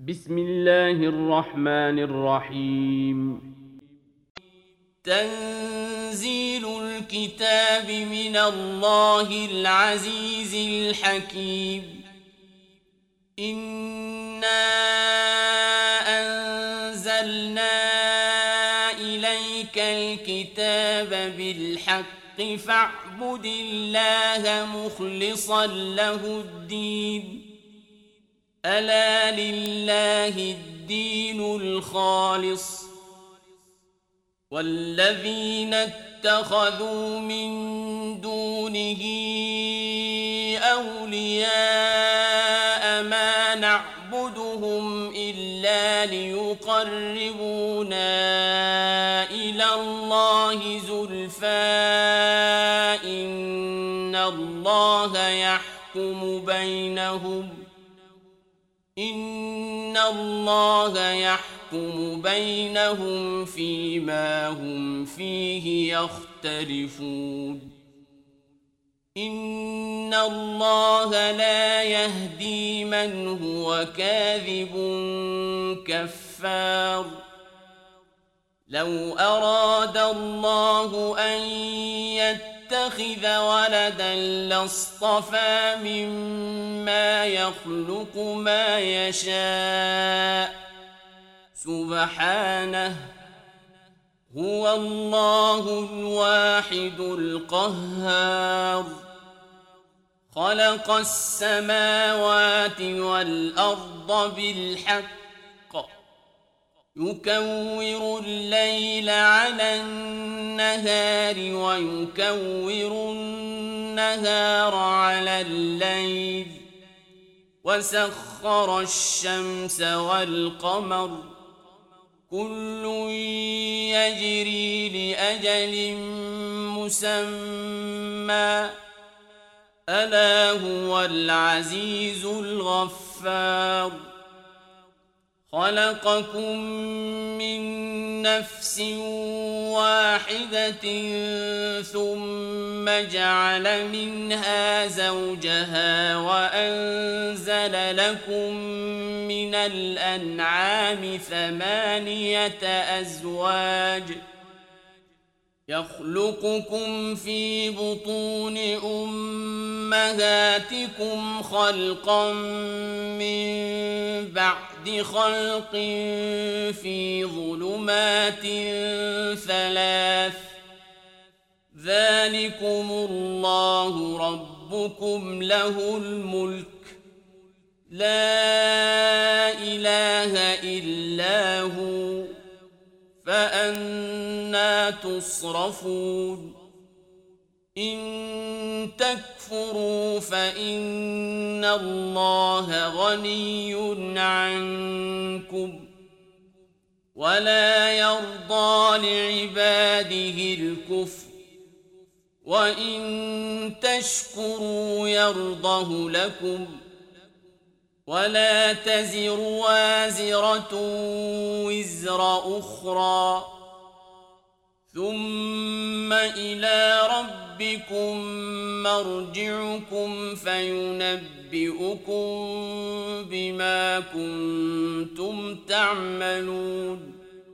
بسم الله الرحمن الرحيم. تنزيل الكتاب من الله العزيز الحكيم. إنا أنزلنا إليك الكتاب بالحق فاعبد الله مخلصا له الدين. ألا لله الدين الخالص والذين اتخذوا من دونه أولياء ما نعبدهم إلا ليقربونا إلى الله زلفى إن الله يحكم بينهم فيما هم فيه يختلفون. إن الله لا يهدي من هو كاذب كفار. لو أراد الله أن يتخذ ولدا لاصطفى مما يخلق ما يشاء سبحانه هو الله الواحد القهار. خلق السماوات والأرض بالحق يكور الليل على النهار ويكور النهار على الليل وسخر الشمس والقمر كل يجري لأجل مسمى ألا هو العزيز الغفار. خلقكم من نفس واحدة ثم جعل منها زوجها وأنزل لكم من الأنعام 8 أزواج يخلقكم في بطون أمهاتكم خلقا من بعد خلق في ظلمات 3 ذلكم الله ربكم له الملك لا إله إلا هو فأنى تصرفون. إن تكفروا فإن الله غني عنكم ولا يرضى لعباده الكفر وإن تشكروا يرضه لكم ولا تزر وازرة وزر أخرى ثم إلى ربكم مرجعكم فينبئكم بما كنتم تعملون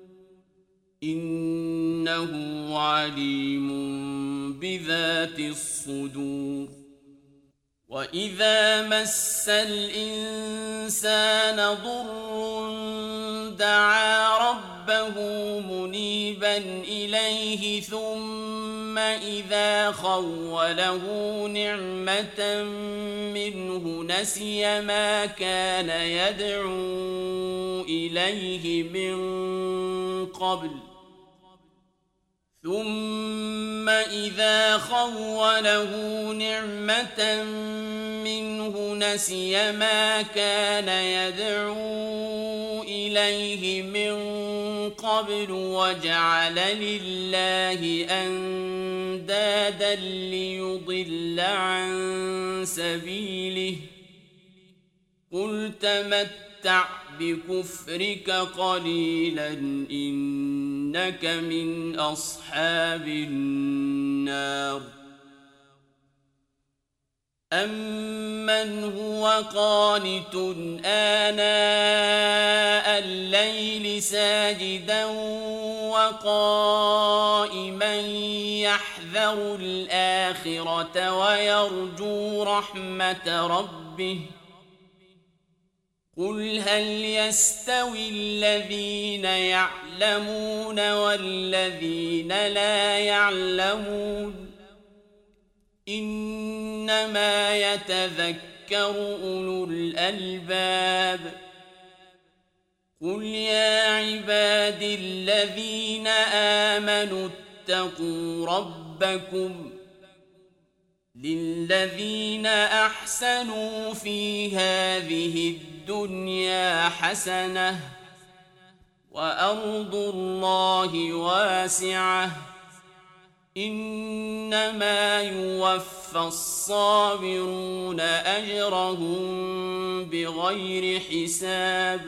إنه عليم بذات الصدور. وإذا مس الإنسان ضر دعا ربه منيبا إليه ثم إذا خوله نعمة منه نسي ما كان يدعو إليه من قبل ثم إذا خوله نعمة منه نسي ما كان يدعو إليه من قبل وجعل لله أندادا ليضل عن سبيله قل تمتع بكفرك قليلا إنك من أصحاب النار. أَمَّنْ هُوَ قَانِتٌ آنَاءَ اللَّيْلِ سَاجِدًا وَقَائِمًا يَحْذَرُ الْآخِرَةَ وَيَرْجُو رَحْمَةَ رَبِّهِ قُلْ هَلْ يَسْتَوِي الَّذِينَ يَعْلَمُونَ وَالَّذِينَ لَا يَعْلَمُونَ إِنَّمَا يَتَذَكَّرُ أُولُو الْأَلْبَابِ قُلْ يَا عِبَادِي الَّذِينَ آمَنُوا اتَّقُوا رَبَّكُمْ لِلَّذِينَ أَحْسَنُوا فِي هَذِهِ الدُّنْيَا حَسَنَةٌ وَأَرْضُ اللَّهِ وَاسِعَةٌ إِنَّمَا يُوَفَّى الصَّابِرُونَ أَجْرَهُم بِغَيْرِ حِسَابٍ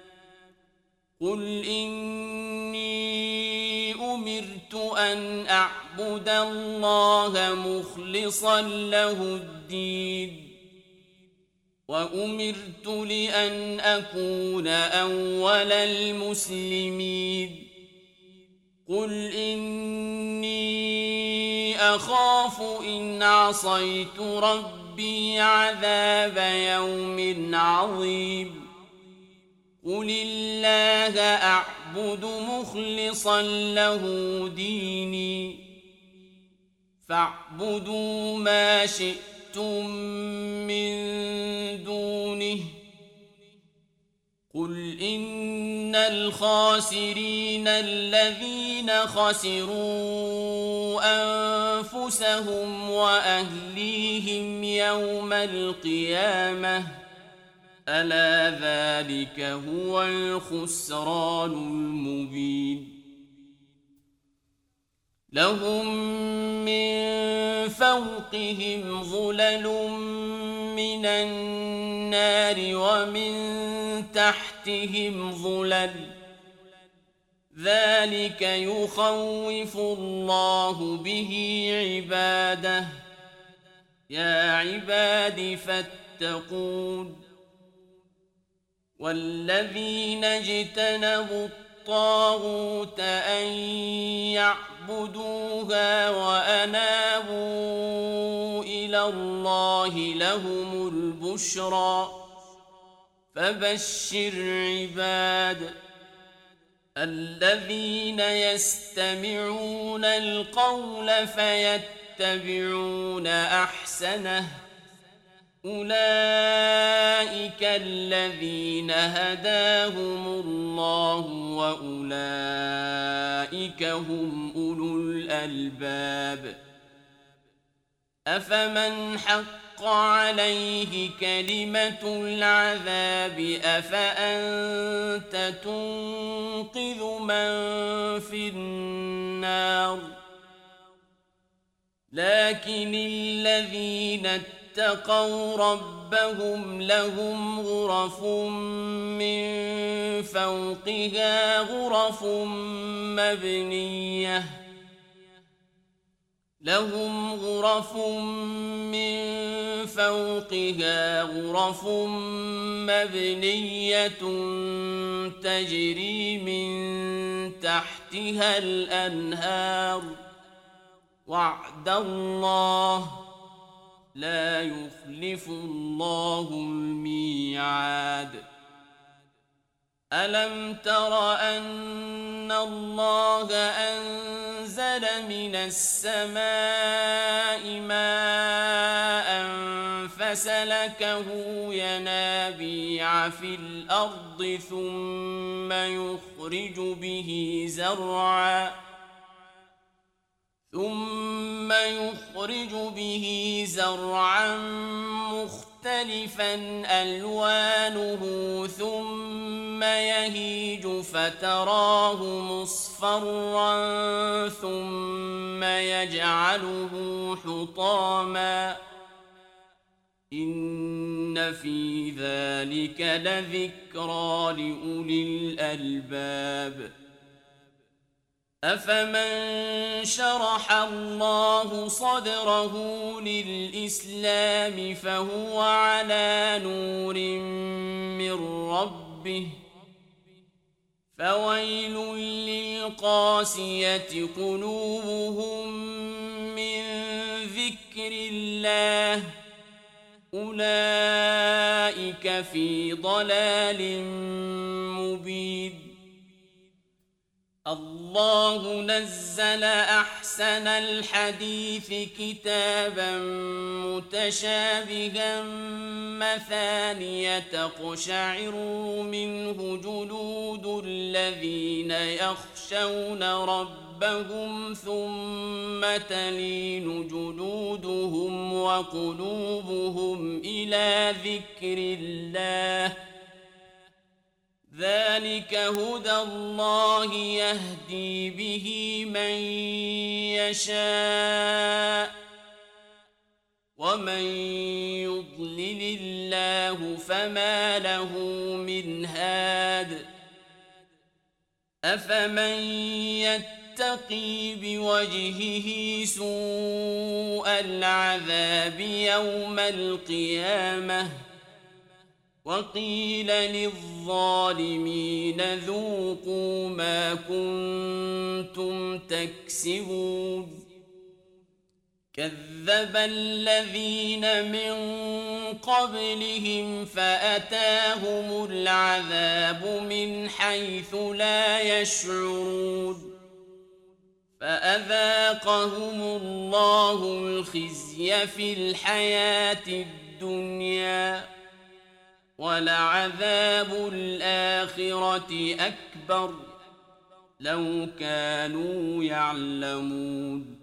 قُلْ إِنِّي أُمِرْتُ أَنْ أَعْبُدَ اللَّهَ مُخْلِصًا لَهُ الدِّينَ وَأُمِرْتُ لِأَنْ أَكُونَ أَوَّلَ الْمُسْلِمِينَ قُلْ إِنِّي أَخَافُ إِنْ عَصَيْتُ رَبِّي عَذَابَ يَوْمٍ عَظِيمٍ قُلِ اللَّهَ أَعْبُدُ مُخْلِصًا لَهُ دِينِي فَاعْبُدُوا مَا شِئْتُم مِّن دُونِهِ قُلْ إِنَّ الْخَاسِرِينَ الَّذِينَ خَسِرُوا أَنفُسَهُمْ وَأَهْلِيهِمْ يَوْمَ الْقِيَامَةِ أَلَا ذَلِكَ هُوَ الْخُسْرَانُ الْمُبِينُ لَهُم مِّن فَوْقِهِمْ ظُلَلٌ مِّنَ النَّارِ وَمِن تَحْتِهِمْ ظُلَلٌ ذَلِكَ يُخَوِّفُ اللَّهُ بِهِ عِبَادَهُ يَا عِبَادِ فَاتَّقُونِ وَالَّذِينَ اجْتَنَبُوا الطَّاغُوتَ أَن يَعْبُدُوهَا وَأَنَابُوا إِلَى اللَّهِ لَهُمُ الْبُشْرَىٰ فَبَشِّرْ عِبَادِ الَّذِينَ يَسْتَمِعُونَ الْقَوْلَ فَيَتَّبِعُونَ أَحْسَنَهُ أُولَٰئِكَ الَّذِينَ هَدَاهُمُ اللَّهُ وَأُولَٰئِكَ هُمْ أُولُو الْأَلْبَابِ أَفَمَنْ حَقَّ عَلَيْهِ كَلِمَةُ الْعَذَابِ أَفَأَنتَ تُنقِذُ مَن فِي النَّارِ لَكِنِ الَّذِينَ اتَّقَوْا رَبَّهُمْ لَهُمْ غُرَفٌ مِّن فَوْقِهَا غُرَفٌ مَّبْنِيَّةٌ تَجْرِي مِن تَحْتِهَا الْأَنْهَارُ وَعْدَ اللَّهِ لَا يُخْلِفُ اللَّهُ الْمِيعَادَ أَلَمْ تَرَ أَنَّ اللَّهَ أَنزَلَ مِنَ السَّمَاءِ مَاءً فَسَلَكَهُ يَنَابِيعَ فِي الْأَرْضِ ثُمَّ يُخْرِجُ بِهِ زَرْعًا مُخْتَلِفًا أَلْوَانُهُ ثُمَّ يَهِيجُ فَتَرَاهُ مُصْفَرًّا ثُمَّ يَجْعَلُهُ حُطَامًا إِنَّ فِي ذَلِكَ لَذِكْرَىٰ لِأُولِي الْأَلْبَابِ أفمن شرح الله صدره للإسلام فهو على نور من ربه فويل للقاسية قلوبهم من ذكر الله أولئك في ضلال مبين الله نزل أحسن الحديث كتابا متشابها مثانية تقشعر منه جلود الذين يخشون ربهم ثم تلين جلودهم وقلوبهم إلى ذكر الله ذلك هدى الله يهدي به من يشاء ومن يضلل الله فما له من هاد أفمن يتقي بوجهه سوء العذاب يوم القيامة وقيل للظالمين ذوقوا ما كنتم تكسبون كذب الذين من قبلهم فأتاهم العذاب من حيث لا يشعرون فأذاقهم الله الخزي في الحياة الدنيا ولعذاب الآخرة أكبر لو كانوا يعلمون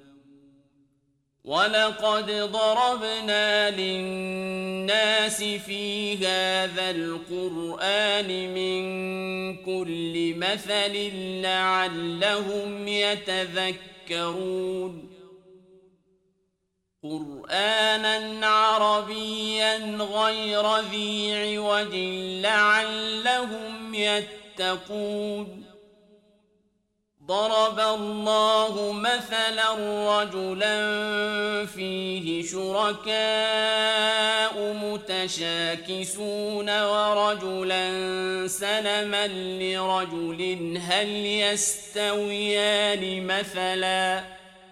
ولقد ضربنا للناس في هذا القرآن من كل مثل لعلهم يتذكرون قرآنا عربيا غير ذي عوج لعلهم يتقون ضرب الله مثلا رجلا فيه شركاء متشاكسون ورجلا سلما لرجل هل يستويان مثلا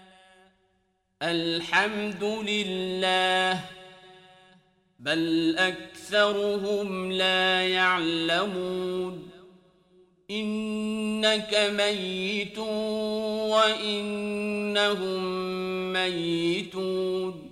الحمد لله بل أكثرهم لا يعلمون إنك ميت وإنهم ميتون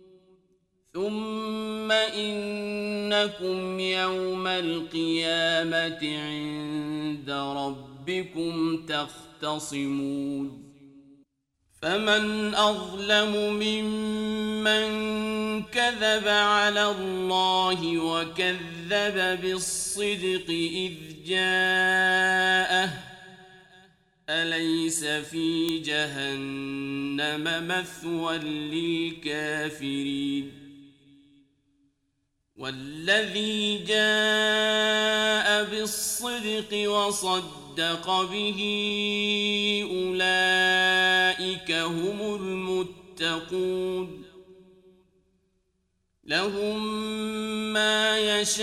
ثم إنكم يوم القيامة عند ربكم تختصمون فمن أظلم ممن كذب على الله وكذب بالصدق إذ جاءه أليس في جهنم مثوى للكافرين والذي جاء بالصدق وصدق به أولئك هم المتقون لهم ما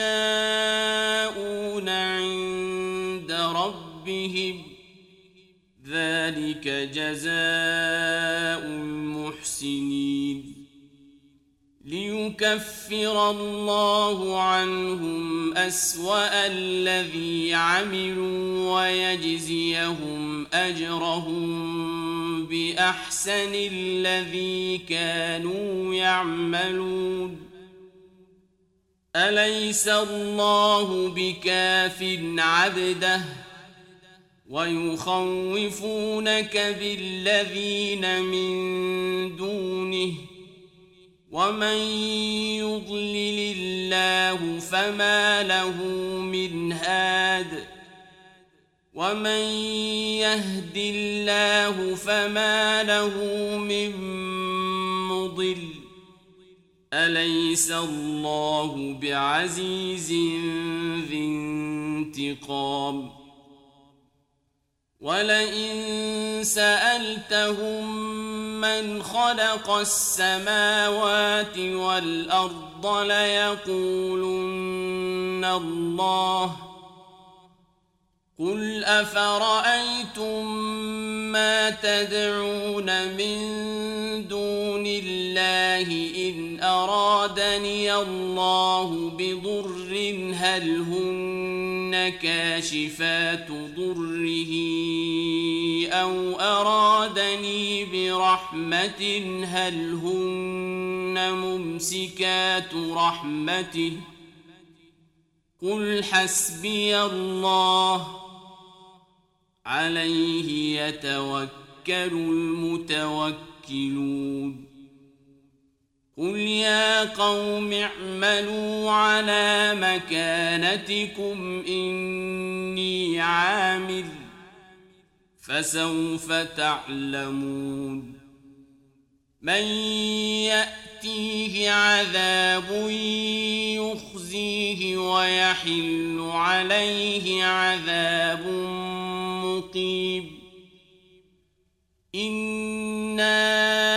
يشاءون عند ربهم ذلك جزاء المحسنين ليكفر الله عنهم أسوأ الذي عملوا ويجزيهم أجرهم بأحسن الذي كانوا يعملون أليس الله بكاف عبده ويخوفونك بالذين من دونه ومن يضلل الله فما له من هاد ومن يهد الله فما له من مضل أليس الله بعزيز ذي انتقام ولئن سألتهم من خلق السماوات والأرض ليقولن الله قل أفرأيتم ما تدعون من دون الله إن أرادني الله بضر هل هن كاشفات ضره أو أرادني برحمة هل هن ممسكات رحمته قل حسبي الله عليه يتوكل المتوكلون قل يا قوم اعملوا على مكانتكم إني عامل فسوف تعلمون من يأتيه عذاب يخزيه ويحل عليه عذاب مقيم إنا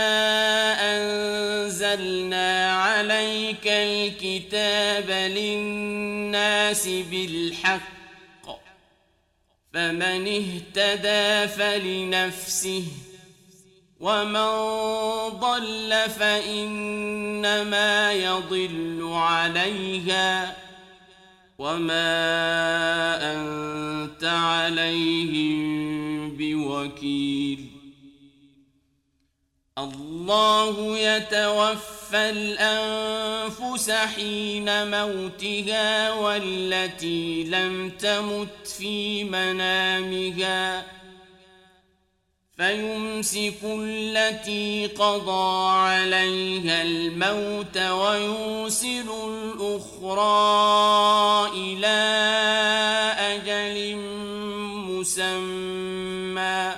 أنزلنا عليك الكتاب للناس بالحق فمن اهتدى فلنفسه ومن ضل فإنما يضل عليها وما أنت عليهم بوكيل الله يتوفى الأنفس حين موتها والتي لم تمت في منامها فيمسك التي قضى عليها الموت ويرسل الأخرى إلى أجل مسمى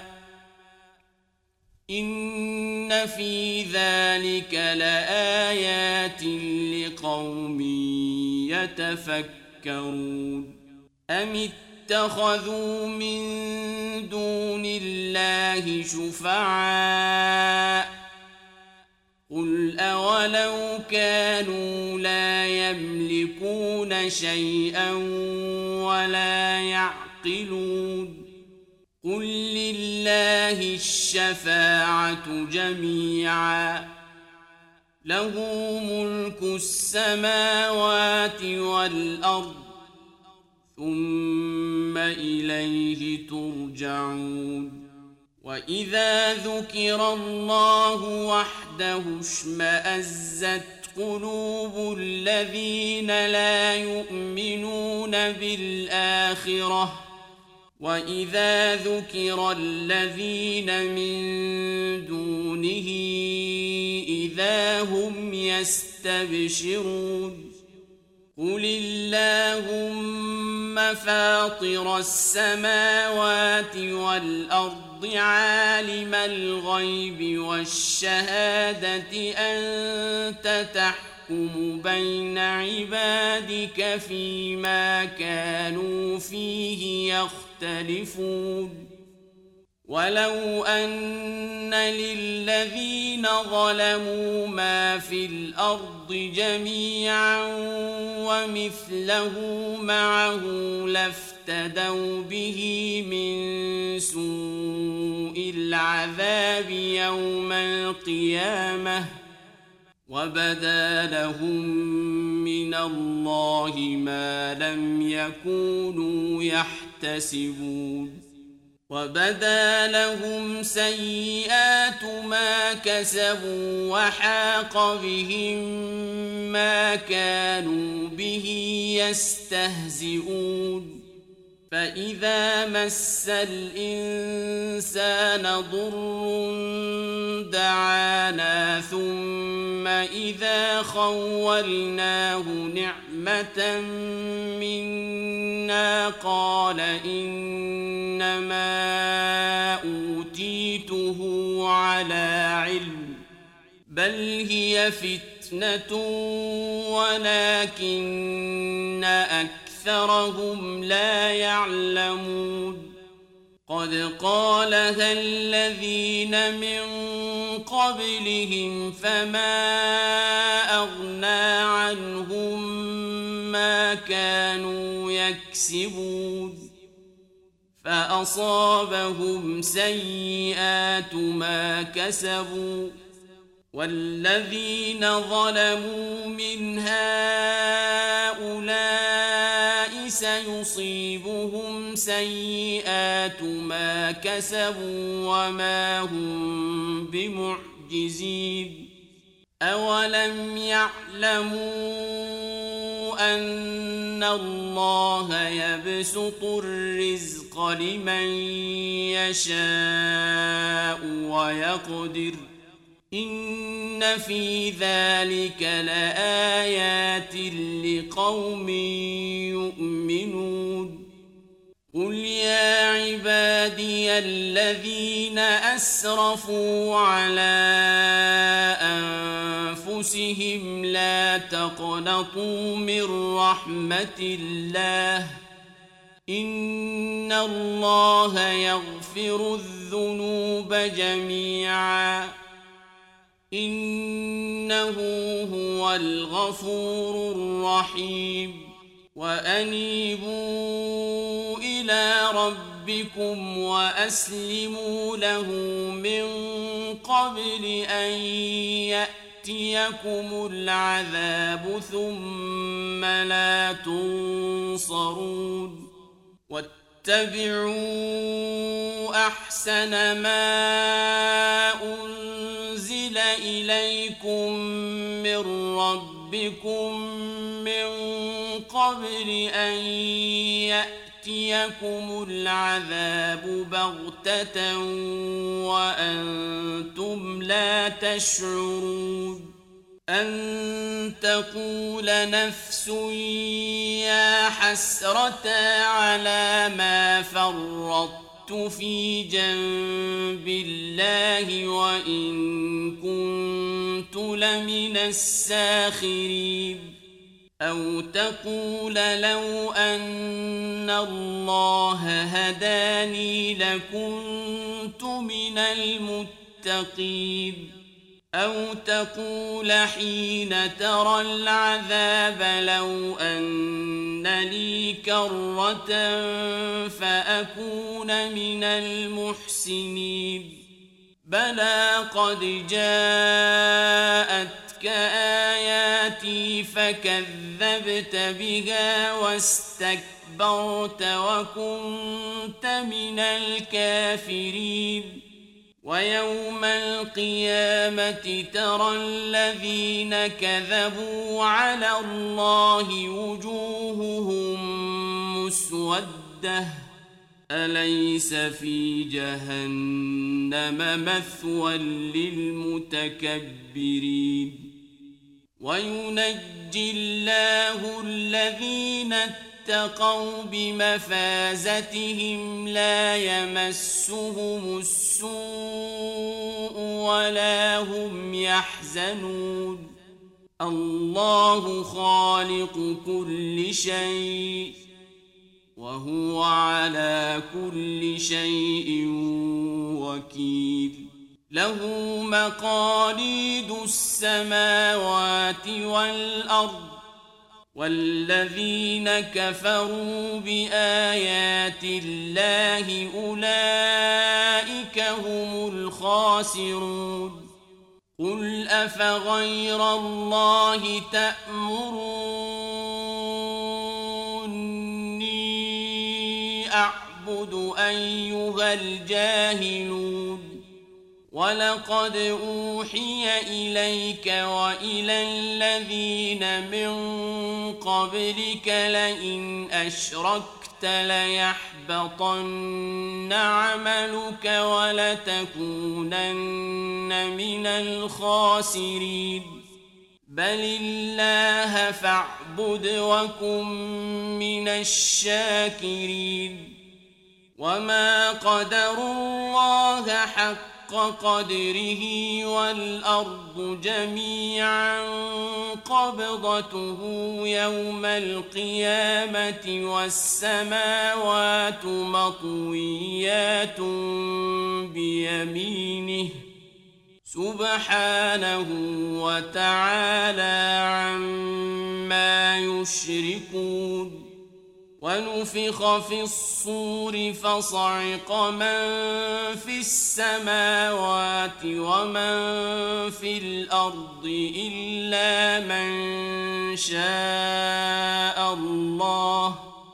إن في ذلك لآيات لقوم يتفكرون أم اتخذوا من دون الله شفعاء قل أولو كانوا لا يملكون شيئا ولا يعقلون قل لله الشفاعة جميعا له ملك السماوات والأرض ثم إليه ترجعون وإذا ذكر الله وحده اشمأزت قلوب الذين لا يؤمنون بالآخرة وإذا ذكر الذين من دونه إذا هم يستبشرون قل اللهم فاطر السماوات والأرض عالم الغيب والشهادة أنت تحكم بين عبادك فيما كانوا فيه يختلفون ولو أن للذين ظلموا ما في الأرض جميعا ومثله معه لافتدوا به من سوء العذاب يوم القيامة وبدا لهم من الله ما لم يكونوا يحتسبون وبدا لهم سيئات ما كسبوا وحاق بهم ما كانوا به يستهزئون فإذا مس الإنسان ضر دعانا ثم إذا خولناه نعمة منا قال إنما أوتيته على علم بل هي فتنة ولكن أكثرهم لا يعلمون قد قالها الذين من قبلهم فما أغنى عنهم ما كانوا يكسبون فأصابهم سيئات ما كسبوا والذين ظلموا من هؤلاء سيصيبهم سيئات ما كسبوا وما هم بمعجزين أولم يعلموا أن الله يبسط الرزق لمن يشاء ويقدر إن في ذلك لآيات لقوم يؤمنون قل يا عبادي الذين أسرفوا على أنفسهم لا تقنطوا من رحمة الله إن الله يغفر الذنوب جميعا إنه هو الغفور الرحيم وأنيبوا إلى ربكم وأسلموا له من قبل أن يأتيكم العذاب ثم لا تنصرون واتبعوا أحسن ما أنزل إليكم من ربكم من قبل أن يأتيكم العذاب بغتة وأنتم لا تشعرون أن تقول نفس يا حسرة على ما فرطت في جنب الله وإن كنت لمن الساخرين أو تقول لو أن الله هداني لكنت من المتقين أو تقول حين ترى العذاب لو أن لي كرة فأكون من المحسنين بلى قد جاءتك آياتي فكذبت بها واستكبرت وكنت من الكافرين ويوم القيامة ترى الذين كذبوا على الله وجوههم مسودة أليس في جهنم مثوى للمتكبرين وينجي الله الذين اتقوا بمفازتهم لا يمسهم السوء ولا هم يحزنون الله خالق كل شيء وهو على كل شيء وكيل له مقاليد السماوات والأرض والذين كفروا بآيات الله أولئك هم الخاسرون قل أفغير الله تأمروني أعبد أيها الجاهلون ولقد أوحي إليك وإلى الذين من قبلك لئن أشركت ليحبطن عملك ولتكونن من الخاسرين بل الله فاعبد وكن من الشاكرين وما قدروا الله حق قدره والأرض جميعا قبضته يوم القيامة والسماوات مطويات بيمينه سبحانه وتعالى عما يشركون ونفخ في الصور فصعق من في السماوات ومن في الأرض إلا من شاء الله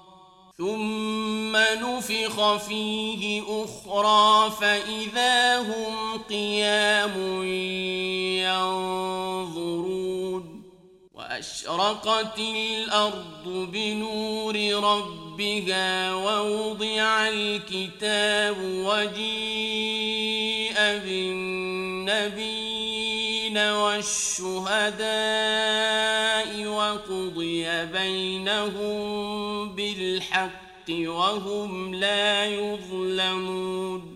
ثم نفخ فيه أخرى فإذا هم قيام ينظرون وأشرقت الأرض بنور ربها ووضع الكتاب وجيء بالنبيين والشهداء وقضي بينهم بالحق وهم لا يظلمون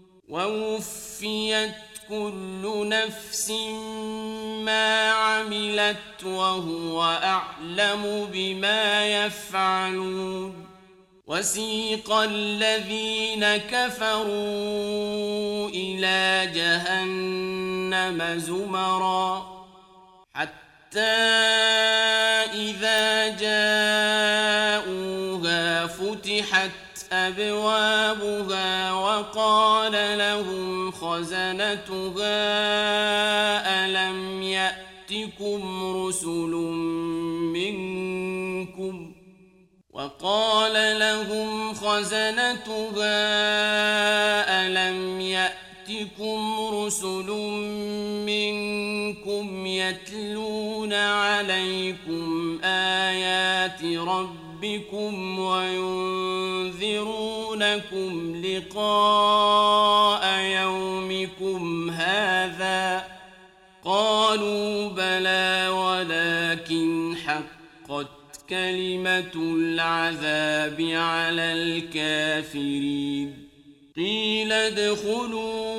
ووفيت كل نفس ما عملت وهو أعلم بما يفعلون وسيق الذين كفروا إلى جهنم زمرا حتى إذا جاءوها فتحت أبوابها وقال لهم خزنتها ألم يأتكم رسل منكم يتلون عليكم آيات ربكم وينذرونكم لقاء يومكم هذا قالوا بلى ولكن حقت كلمة العذاب على الكافرين قيل ادخلوا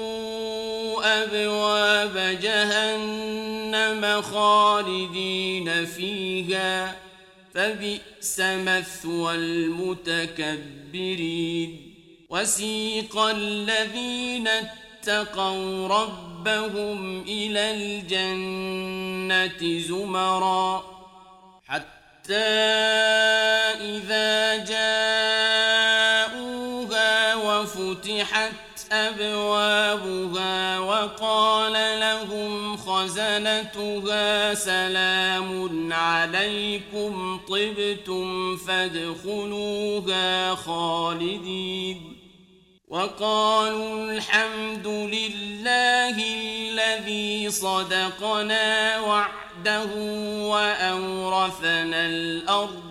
أبواب جهنم خالدين فيها فبئس مثوى المتكبرين وسيق الذين اتقوا ربهم إلى الجنة زمرا حتى إذا جاءوها وفتحت أبوابها وقال لهم خزنتها سلام عليكم طبتم فادخلوها خالدين وقالوا الحمد لله الذي صدقنا وعده وأورثنا الأرض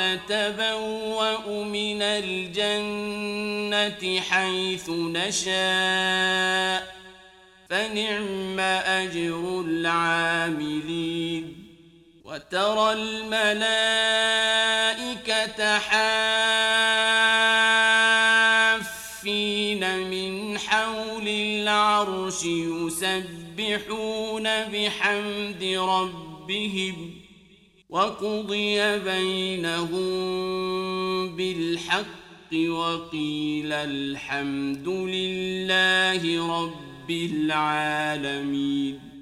نتبوأ من الجنة حيث نشاء فنعم أجر العاملين وترى الملائكة حافين من حول العرش يسبحون بحمد ربهم وقضي بينهم بالحق وقيل الحمد لله رب العالمين